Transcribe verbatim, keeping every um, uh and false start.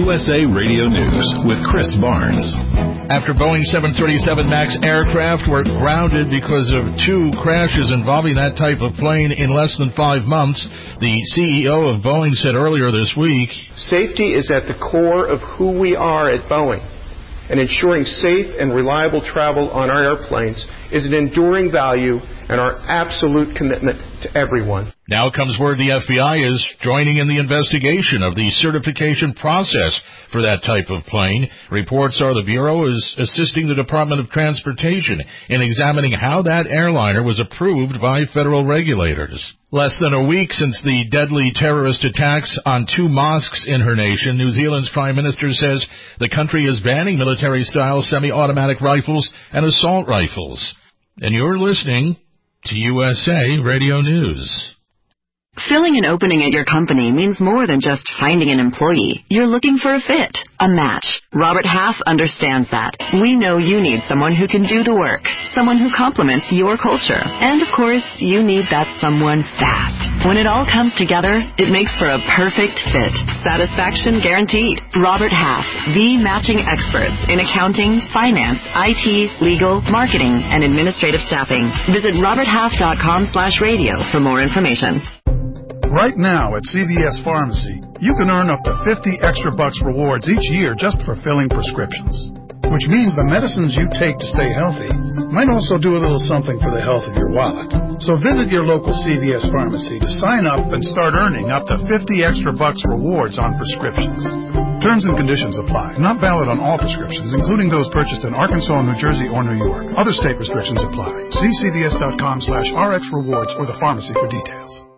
U S A Radio News with Chris Barnes. After Boeing seven thirty-seven MAX aircraft were grounded because of two crashes involving that type of plane in less than five months, the C E O of Boeing said earlier this week, "Safety is at the core of who we are at Boeing, and ensuring safe and reliable travel on our airplanes is an enduring value and our absolute commitment to everyone." Now comes word the F B I is joining in the investigation of the certification process for that type of plane. Reports are the Bureau is assisting the Department of Transportation in examining how that airliner was approved by federal regulators. Less than a week since the deadly terrorist attacks on two mosques in her nation, New Zealand's Prime Minister says the country is banning military-style semi-automatic rifles and assault rifles. And you're listening to U S A Radio News. Filling an opening at your company means more than just finding an employee. You're looking for a fit, a match. Robert Half understands that. We know you need someone who can do the work, someone who complements your culture. And, of course, you need that someone fast. When it all comes together, it makes for a perfect fit. Satisfaction guaranteed. Robert Half, the matching experts in accounting, finance, I T, legal, marketing, and administrative staffing. Visit roberthalf.com slash radio for more information. Right now at C V S Pharmacy, you can earn up to fifty extra bucks rewards each year just for filling prescriptions. Which means the medicines you take to stay healthy might also do a little something for the health of your wallet. So visit your local C V S Pharmacy to sign up and start earning up to fifty extra bucks rewards on prescriptions. Terms and conditions apply. Not valid on all prescriptions, including those purchased in Arkansas, New Jersey, or New York. Other state restrictions apply. See cvs.com slash rx rewards or the pharmacy for details.